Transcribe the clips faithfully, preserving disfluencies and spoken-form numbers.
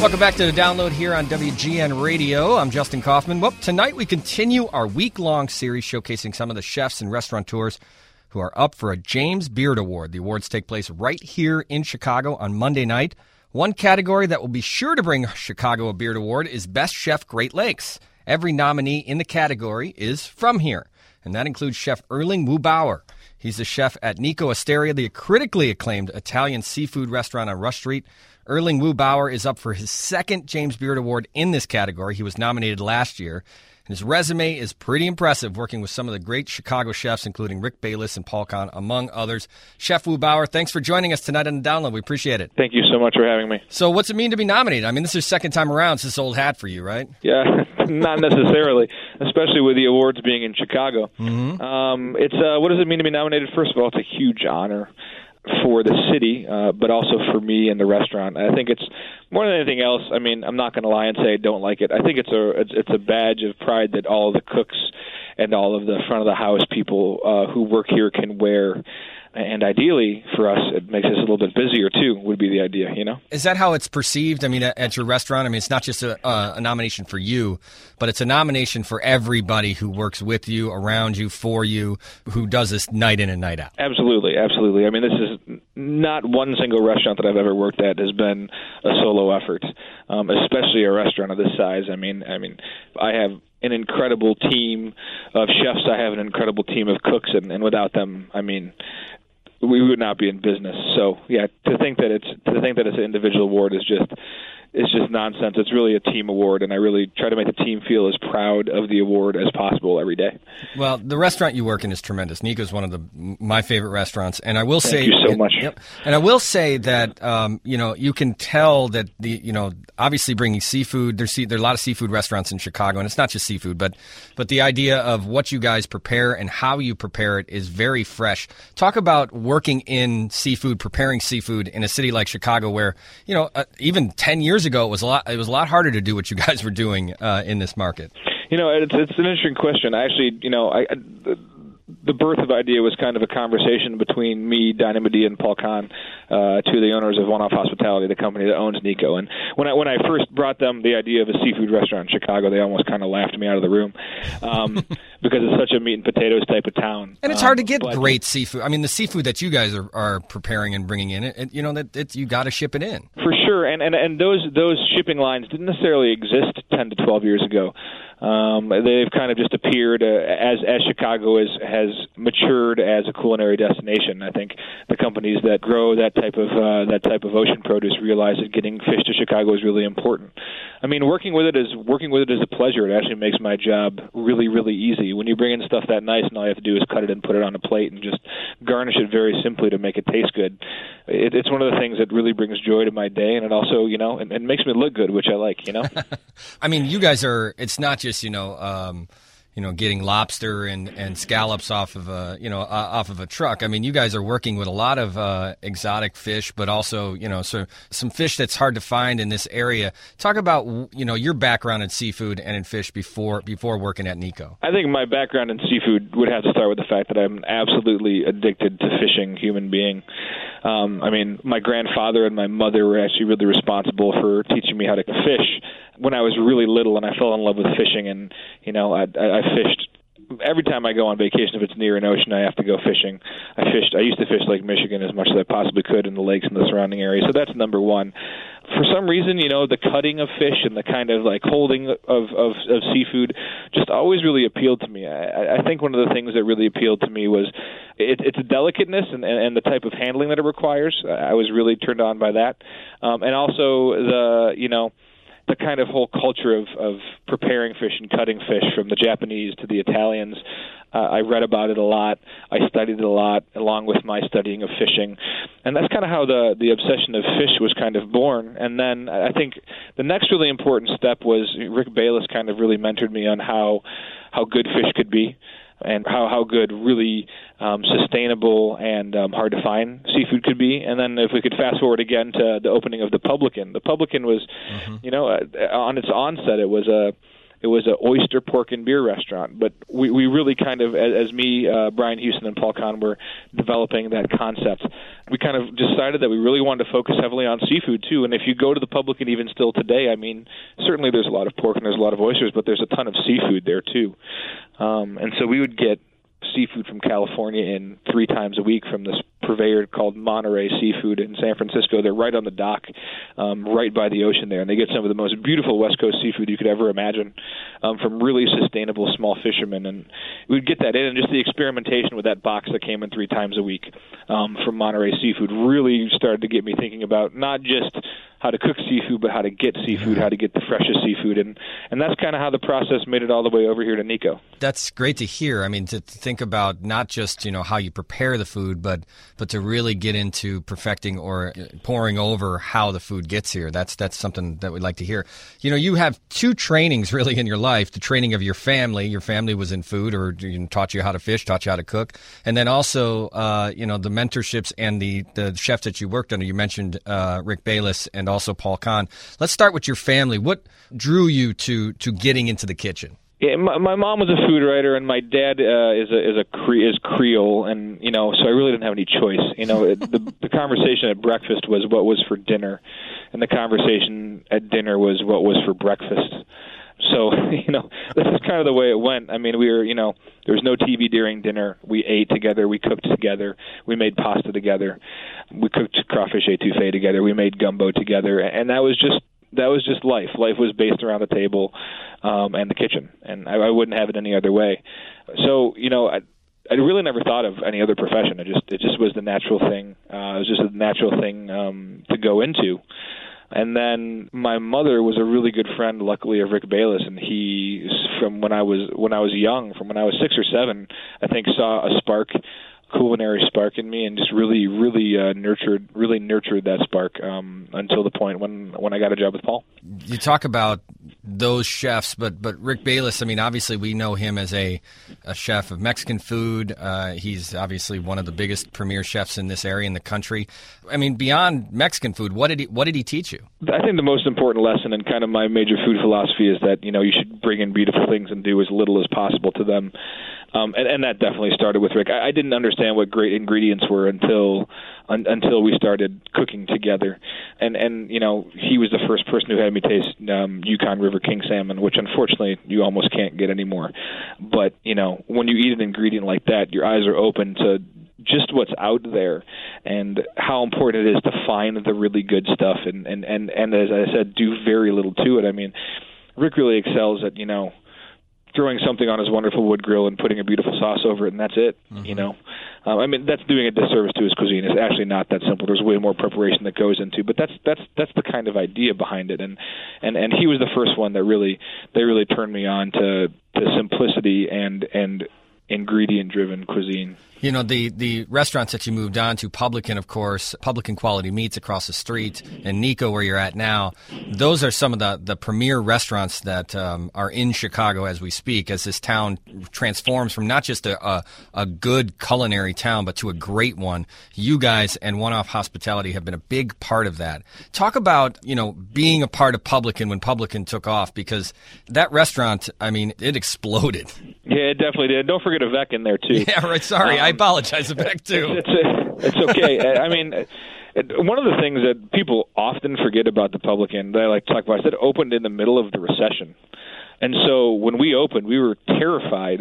Welcome back to the Download here on W G N Radio. I'm Justin Kaufman. Well, tonight we continue our week-long series showcasing some of the chefs and restaurateurs who are up for a James Beard Award. The awards take place right here in Chicago on Monday night. One category that will be sure to bring Chicago a Beard Award is Best Chef Great Lakes. Every nominee in the category is from here, and that includes Chef Erling Wubauer. He's the chef at Nico Osteria, the critically acclaimed Italian seafood restaurant on Rush Street. Erling Wubauer is up for his second James Beard Award in this category. He was nominated last year. His resume is pretty impressive, working with some of the great Chicago chefs, including Rick Bayless and Paul Kahn, among others. Chef Wubauer, thanks for joining us tonight on the Download. We appreciate it. Thank you so much for having me. So what's it mean to be nominated? I mean, this is your second time around. It's this old hat for you, right? Yeah, not necessarily, especially with the awards being in Chicago. Mm-hmm. Um, it's uh, what does it mean to be nominated? First of all, it's a huge honor for the city, uh, but also for me and the restaurant. I think it's more than anything else. I mean, I'm not going to lie and say I don't like it. I think it's a it's, it's a badge of pride that all of the cooks and all of the front of the house people uh, who work here can wear. And ideally, for us, it makes us a little bit busier, too, would be the idea, you know? Is that how it's perceived? I mean, at your restaurant, I mean, it's not just a, a nomination for you, but it's a nomination for everybody who works with you, around you, for you, who does this night in and night out. Absolutely, absolutely. I mean, this is not one single restaurant that I've ever worked at has been a solo effort, um, especially a restaurant of this size. I mean, I mean, I have an incredible team of chefs. I have an incredible team of cooks, and, and without them, I mean, we would not be in business. So, yeah, to think that it's to think that it's an individual award is just it's just nonsense. It's really a team award, and I really try to make the team feel as proud of the award as possible every day. Well, the restaurant you work in is tremendous. Nico's one of the my favorite restaurants, and I will Thank say, you so and, much. Yep, and I will say that um, you know you can tell that the you know obviously bringing seafood. There's there are a lot of seafood restaurants in Chicago, and it's not just seafood, but but the idea of what you guys prepare and how you prepare it is very fresh. Talk about working in seafood, preparing seafood in a city like Chicago, where you know uh, even ten years ago, it was a lot. It was a lot harder to do what you guys were doing uh, in this market. You know, it's it's an interesting question. Actually, you know, I, I the birth of the idea was kind of a conversation between me, Dynamody, and Paul Kahn, uh, two of the owners of One Off Hospitality, the company that owns Nico. And when I when I first brought them the idea of a seafood restaurant in Chicago, they almost kind of laughed me out of the room um, because it's such a meat and potatoes type of town. And it's um, hard to get but, great seafood. I mean, the seafood that you guys are, are preparing and bringing in, it, it you know that it, you got to ship it in for sure. And and and those those shipping lines didn't necessarily exist ten to twelve years ago. Um, they've kind of just appeared uh, as as Chicago is, has matured as a culinary destination. I think the companies that grow that type of uh, that type of ocean produce realize that getting fish to Chicago is really important. I mean, working with it is working with it is a pleasure. It actually makes my job really really easy. When you bring in stuff that nice, and all you have to do is cut it and put it on a plate and just garnish it very simply to make it taste good. It, it's one of the things that really brings joy to my day, and it also you know it, it makes me look good, which I like. You know, I mean, you guys are. It's not just you know, um, you know, getting lobster and, and scallops off of a you know uh, off of a truck. I mean, you guys are working with a lot of uh, exotic fish, but also you know, so some fish that's hard to find in this area. Talk about you know your background in seafood and in fish before before working at Nico. I think my background in seafood would have to start with the fact that I'm absolutely addicted to fishing, human being. Um, I mean, my grandfather and my mother were actually really responsible for teaching me how to fish when I was really little, and I fell in love with fishing. And you know, I, I, I fished every time I go on vacation. If it's near an ocean, I have to go fishing. I fished. I used to fish Lake Michigan as much as I possibly could in the lakes and the surrounding area. So that's number one. For some reason, you know, the cutting of fish and the kind of like holding of, of, of seafood just always really appealed to me. I, I think one of the things that really appealed to me was it, it's a delicateness and, and, and the type of handling that it requires. I was really turned on by that. Um, and also the, you know, the kind of whole culture of, of preparing fish and cutting fish, from the Japanese to the Italians. Uh, I read about it a lot. I studied it a lot, along with my studying of fishing. And that's kind of how the, the obsession of fish was kind of born. And then I think the next really important step was Rick Bayless kind of really mentored me on how how good fish could be, and how, how good really um, sustainable and um, hard to find seafood could be. And then if we could fast forward again to the opening of the Publican. The Publican was, mm-hmm. you know, uh, on its onset, it was a it was an oyster, pork, and beer restaurant. But we, we really kind of, as, as me, uh, Brian Houston, and Paul Kahn were developing that concept, we kind of decided that we really wanted to focus heavily on seafood, too. And if you go to the Publican even still today, I mean, certainly there's a lot of pork and there's a lot of oysters, but there's a ton of seafood there, too. Um, and so we would get seafood from California in three times a week from this purveyor called Monterey Seafood in San Francisco. They're right on the dock, um, right by the ocean there, and they get some of the most beautiful West Coast seafood you could ever imagine um, from really sustainable small fishermen. And we'd get that in, and just the experimentation with that box that came in three times a week um, from Monterey Seafood really started to get me thinking about not just how to cook seafood, but how to get seafood, how to get the freshest seafood. And, and that's kind of how the process made it all the way over here to Nico. That's great to hear. I mean, to, to think about not just, you know, how you prepare the food, but but to really get into perfecting or pouring over how the food gets here. That's that's something that we'd like to hear. You know, you have two trainings really in your life, the training of your family. Your family was in food or you know, taught you how to fish, taught you how to cook. And then also, uh, you know, the mentorships and the, the chefs that you worked under. You mentioned uh, Rick Bayless and also Paul Kahn. Let's start with your family. What drew you to to getting into the kitchen? Yeah, my, my mom was a food writer, and my dad uh, is a is a Cre- is Creole, and you know, so I really didn't have any choice. You know, it, the the conversation at breakfast was what was for dinner, and the conversation at dinner was what was for breakfast. So, you know, this is kind of the way it went. I mean, we were, you know, there was no T V during dinner. We ate together. We cooked together. We made pasta together. We cooked crawfish étouffée together. We made gumbo together, and that was just that was just life. Life was based around the table um, and the kitchen, and I, I wouldn't have it any other way. So, you know, I, I really never thought of any other profession. It just it just was the natural thing. Uh, it was just a natural thing um, to go into. And then my mother was a really good friend, luckily, of Rick Bayless, and he, from when I was when I was young, from when I was six or seven, I think saw a spark, culinary spark in me, and just really, really uh, nurtured, really nurtured that spark um, until the point when when I got a job with Paul. You talk about those chefs, but but Rick Bayless, I mean, obviously we know him as a, a chef of Mexican food. Uh, he's obviously one of the biggest premier chefs in this area in the country. I mean, beyond Mexican food, what did he what did he teach you? I think the most important lesson and kind of my major food philosophy is that, you know, you should bring in beautiful things and do as little as possible to them. Um, and, and that definitely started with Rick. I, I didn't understand what great ingredients were until un, until we started cooking together. And, and, you know, he was the first person who had me taste um, Yukon River King salmon, which unfortunately you almost can't get anymore. But, you know, when you eat an ingredient like that, your eyes are open to just what's out there and how important it is to find the really good stuff. And, and, and, and as I said, do very little to it. I mean, Rick really excels at, you know, throwing something on his wonderful wood grill and putting a beautiful sauce over it, and that's it. Mm-hmm. You know, um, I mean, that's doing a disservice to his cuisine. It's actually not that simple. There's way more preparation that goes into, but that's that's that's the kind of idea behind it. And and and he was the first one that really they really turned me on to to simplicity and and ingredient-driven cuisine. You know, the, the restaurants that you moved on to, Publican, of course, Publican Quality Meats across the street, and Nico, where you're at now, those are some of the, the premier restaurants that um, are in Chicago as we speak, as this town transforms from not just a, a, a good culinary town, but to a great one. You guys and One Off Hospitality have been a big part of that. Talk about, you know, being a part of Publican when Publican took off, because that restaurant, I mean, it exploded. Yeah, it definitely did. Don't forget Avec in there, too. Yeah, right. Sorry, um, I apologize, Avec, too. It's, it's, it's okay. I mean, it, one of the things that people often forget about the Publican that I like to talk about is that it opened in the middle of the recession. And so when we opened, we were terrified.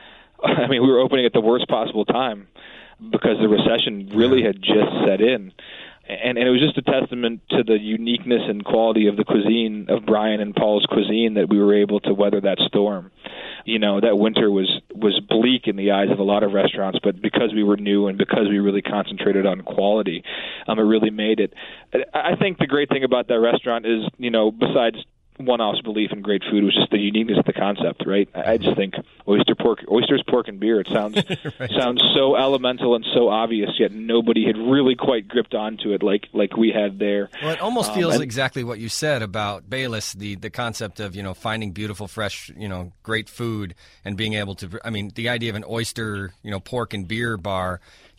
I mean, we were opening at the worst possible time because the recession really had just set in. And, and it was just a testament to the uniqueness and quality of the cuisine, of Brian and Paul's cuisine, that we were able to weather that storm. You know, that winter was, was bleak in the eyes of a lot of restaurants, but because we were new and because we really concentrated on quality, um, it really made it. I think the great thing about that restaurant is, you know, besides One Off's belief in great food, was just the uniqueness of the concept, right? I just think oyster pork, oysters, pork, and beer. It sounds right. sounds so elemental and so obvious, yet nobody had really quite gripped onto it like like we had there. Well, it almost um, feels and, exactly what you said about Bayless, the the concept of, you know, finding beautiful, fresh, you know, great food and being able to. I mean, the idea of an oyster, you know, pork and beer bar.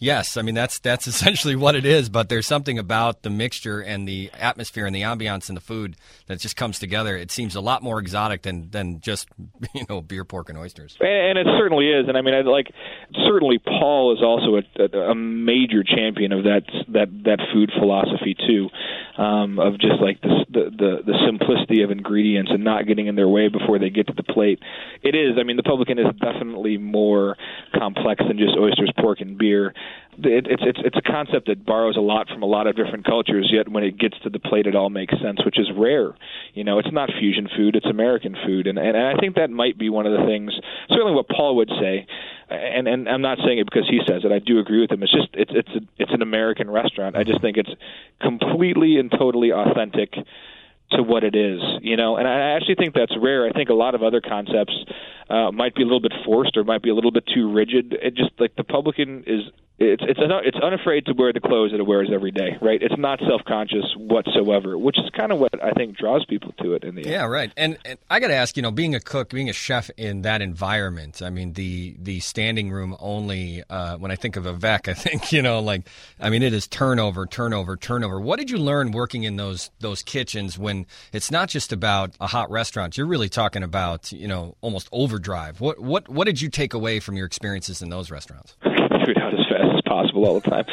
Yes, I mean that's that's essentially what it is. But there's something about the mixture and the atmosphere and the ambiance and the food that just comes together. It seems a lot more exotic than, than just you know beer, pork, and oysters. And, and it certainly is. And I mean, I, like certainly Paul is also a, a, a major champion of that that that food philosophy too, um, of just like the, the the the simplicity of ingredients and not getting in their way before they get to the plate. It is. I mean, the publican is definitely more complex than just oysters, pork, and beer. It, it's it's it's a concept that borrows a lot from a lot of different cultures. Yet when it gets to the plate, it all makes sense, which is rare. You know, it's not fusion food; it's American food, and and, and I think that might be one of the things. Certainly, what Paul would say, and and I'm not saying it because he says it. I do agree with him. It's just it's it's a, it's an American restaurant. I just think it's completely and totally authentic to what it is, you know, and I actually think that's rare. I think a lot of other concepts uh, might be a little bit forced or might be a little bit too rigid. It just like the publican is it's it's it's unafraid to wear the clothes that it wears every day, right? It's not self-conscious whatsoever, which is kind of what I think draws people to it in the end. Yeah, right. And, and I got to ask, you know, being a cook, being a chef in that environment, I mean, the the standing room only, uh, when I think of Avec, I think, you know, like, I mean, it is turnover, turnover, turnover. What did you learn working in those those kitchens when it's not just about a hot restaurant? You're really talking about, you know, almost overdrive. What what what did you take away from your experiences in those restaurants? Food out as fast as possible all the time.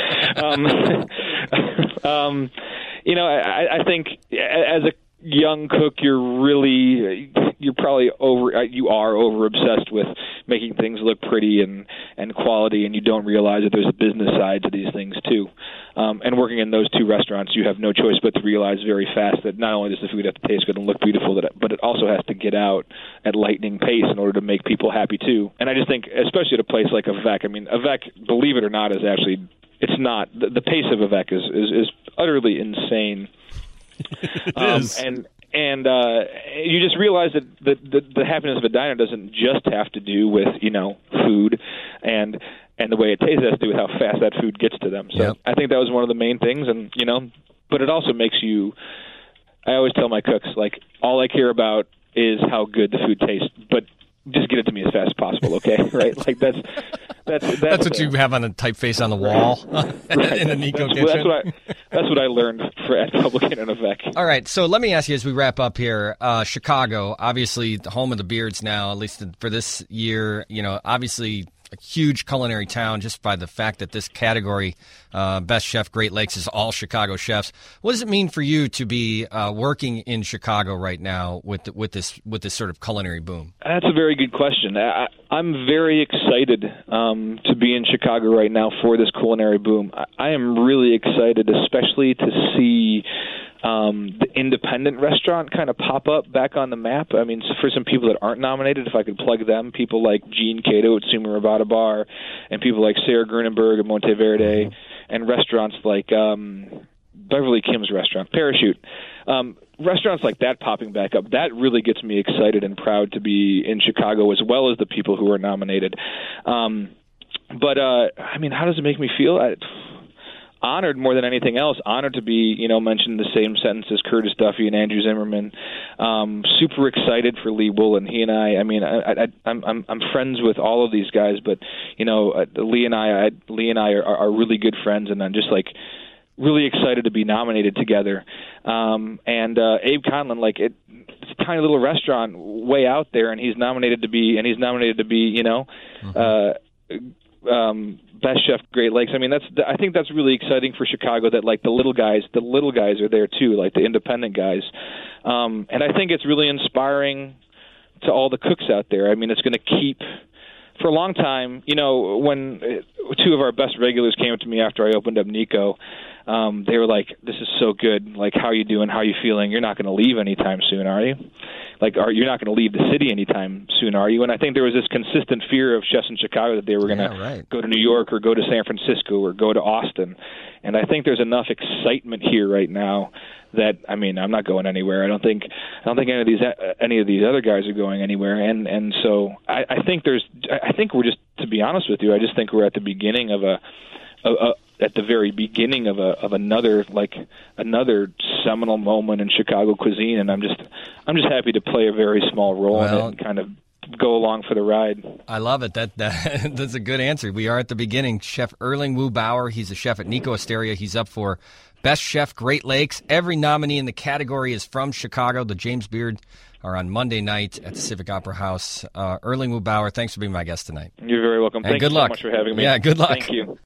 Um, um, you know, I, I think as a young cook, you're really, you're probably over, you are over obsessed with making things look pretty and, and quality, and you don't realize that there's a business side to these things too. Um, and working in those two restaurants, you have no choice but to realize very fast that not only does the food have to taste good and look beautiful, but it also has to get out at lightning pace in order to make people happy too. And I just think, especially at a place like Avec, I mean, Avec, believe it or not, is actually, it's not, the, the pace of Avec is, is, is utterly insane. It um, is. And and uh, you just realize that the, the, the happiness of a diner doesn't just have to do with, you know, food and and the way it tastes. It has to do with how fast that food gets to them. So yep. I think that was one of the main things, and you know, but it also makes you. I always tell my cooks, like, all I care about is how good the food tastes, but just get it to me as fast as possible, okay? Right? Like that's that's that's, that's what uh, you have on a typeface on the wall right. in the Nico that's, kitchen. That's what I that's what I learned for at Publican and Avec. All right, so let me ask you as we wrap up here. Uh, Chicago, obviously the home of the Beards now, at least for this year. You know, obviously a huge culinary town just by the fact that this category, uh, Best Chef Great Lakes, is all Chicago chefs. What does it mean for you to be uh, working in Chicago right now with with this with this sort of culinary boom? That's a very good question. I, I'm very excited um, to be in Chicago right now for this culinary boom. I, I am really excited, especially to see Um, the independent restaurant kind of pop up back on the map. I mean, for some people that aren't nominated, if I could plug them, people like Gene Cato at Sumer Rabata Bar, and people like Sarah Grunenberg at Monteverde, and restaurants like um, Beverly Kim's restaurant, Parachute. Um, restaurants like that popping back up, that really gets me excited and proud to be in Chicago, as well as the people who are nominated. Um, but, uh, I mean, how does it make me feel? I, honored more than anything else, honored to be, you know, mentioned in the same sentence as Curtis Duffy and Andrew Zimmerman. Um, super excited for Lee Woolen. He and I, I mean, I, I, I'm, I'm, I'm friends with all of these guys, but, you know, uh, Lee and I, I, Lee and I are, are really good friends, and I'm just like really excited to be nominated together. Um, and uh, Abe Conlon, like it, it's a tiny little restaurant way out there, and he's nominated to be, and he's nominated to be, you know, mm-hmm. uh, um, Best Chef Great Lakes. I mean, that's I think that's really exciting for Chicago that like the little guys, the little guys are there too, like the independent guys. Um, and I think it's really inspiring to all the cooks out there. I mean, it's going to keep for a long time. You know, when two of our best regulars came up to me after I opened up Nico, um, they were like, "This is so good. Like, how are you doing? How are you feeling? You're not going to leave anytime soon, are you? Like, are you're not going to leave the city anytime soon, are you?" And I think there was this consistent fear of chefs in Chicago that they were going to yeah, right. go to New York or go to San Francisco or go to Austin. And I think there's enough excitement here right now that, I mean, I'm not going anywhere. I don't think I don't think any of these any of these other guys are going anywhere. And and so I, I think there's I think we're just, to be honest with you, I just think we're at the beginning of a, a, a at the very beginning of a of another like another seminal moment in Chicago cuisine, and I'm just I'm just happy to play a very small role well, in it and kind of go along for the ride. I love it. That, that That's a good answer. We are at the beginning. Chef Erling Wu Bauer, he's a chef at Nico Osteria. He's up for Best Chef Great Lakes. Every nominee in the category is from Chicago. The James Beard are on Monday night at the Civic Opera House. Uh, Erling Wu Bauer, thanks for being my guest tonight. You're very welcome. And Thank good you luck. so much for having me. Yeah, good luck. Thank you.